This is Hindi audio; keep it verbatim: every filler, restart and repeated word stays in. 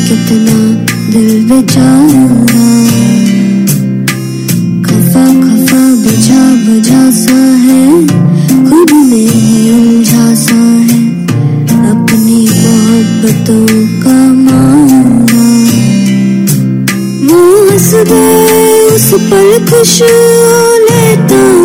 कितना दिल बेचारा, खफा खफा बुझा बुझा सा है, खुद में ही उलझा सा है, अपनी मोहब्बतों का मारा। वो हंस दे उस पल खुश लेता